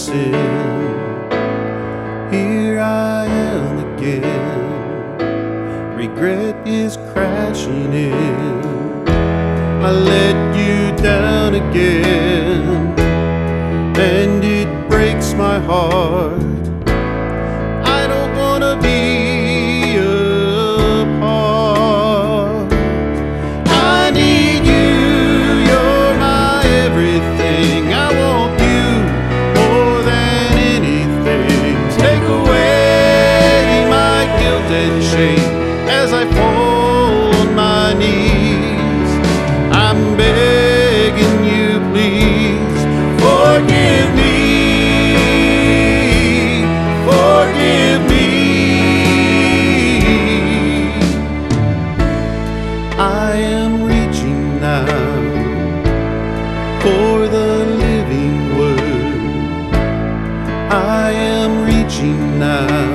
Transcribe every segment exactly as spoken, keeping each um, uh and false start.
sin. Here I am again. Regret is crashing in. I let you down again, and it breaks my heart. I don't wanna be apart. I need you, you're my everything. I want you more than anything. Take away my guilt and shame as I fall on my knees. I'm begging you, please forgive me, forgive me. I am reaching now for the living word. I am reaching now,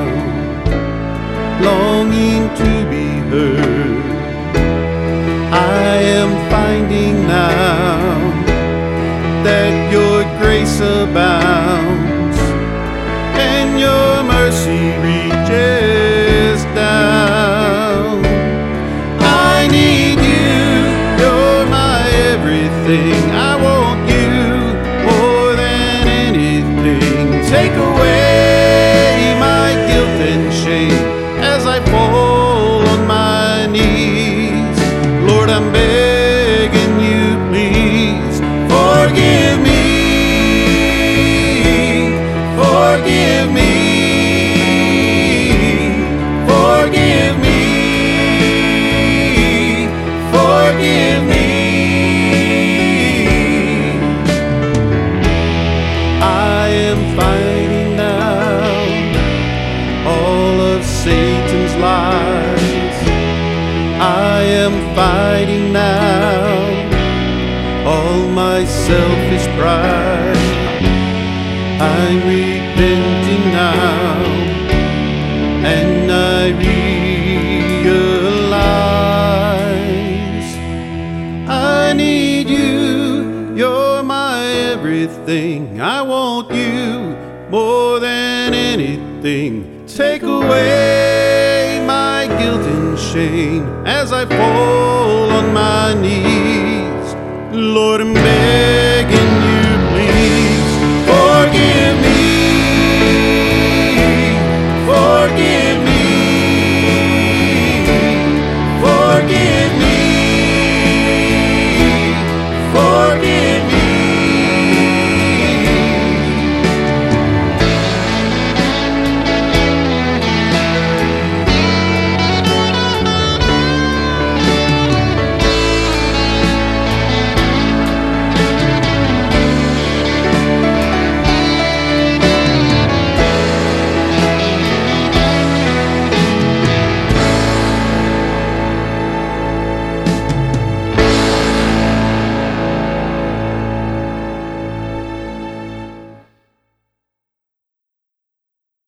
longing to be heard. I am finding now that your grace abounds and your mercy reaches down. I need you, you're my everything. I want you more than anything. Take away my guilt and shame as I fall on my knees. Lord, I'm begging you, please forgive me, forgive me, forgive me, forgive me. I am fighting now all of Satan's lies. I am fighting now all my selfish pride. I'm repenting now, and I realize I need you, you're my everything. I want you more than anything. Take away my guilt and shame as I fall on my knees. Lord, I'm begging